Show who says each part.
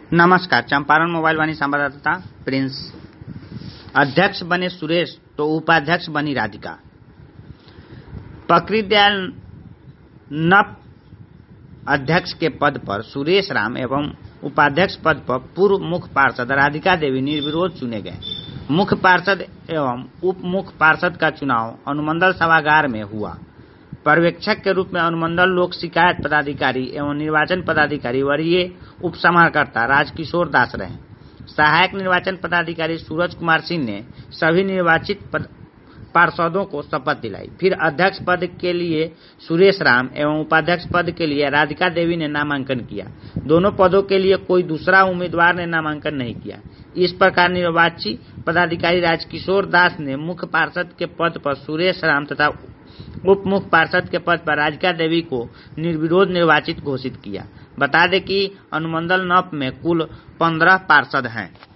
Speaker 1: नमस्कार। चंपारण मोबाइल वाणी संवाददाता प्रिंस। अध्यक्ष बने सुरेश तो उपाध्यक्ष बनी राधिका। प्रकृतिदयाल नप अध्यक्ष के पद पर सुरेश राम एवं उपाध्यक्ष पद पर पूर्व मुख्य पार्षद राधिका देवी निर्विरोध चुने गए। मुख्य पार्षद एवं उप मुख्य पार्षद का चुनाव अनुमंडल सभागार में हुआ। पर्यवेक्षक के रूप में अनुमंडल लोक शिकायत पदाधिकारी एवं निर्वाचन पदाधिकारी वरीय उप समाहर्ता राजकिशोर दास रहे। सहायक निर्वाचन पदाधिकारी सूरज कुमार सिंह ने सभी निर्वाचित पार्षदों को शपथ दिलाई। फिर अध्यक्ष पद के लिए सुरेश राम एवं उपाध्यक्ष पद के लिए राधिका देवी ने नामांकन किया। दोनों पदों के लिए कोई दूसरा उम्मीदवार ने नामांकन नहीं किया। इस प्रकार निर्वाची पदाधिकारी राजकिशोर दास ने मुख्य पार्षद के पद पर सुरेश राम तथा उप मुख्य पार्षद के पद पर राधिका देवी को निर्विरोध निर्वाचित घोषित किया। बता दें कि अनुमंडल नप में कुल 15 पार्षद हैं।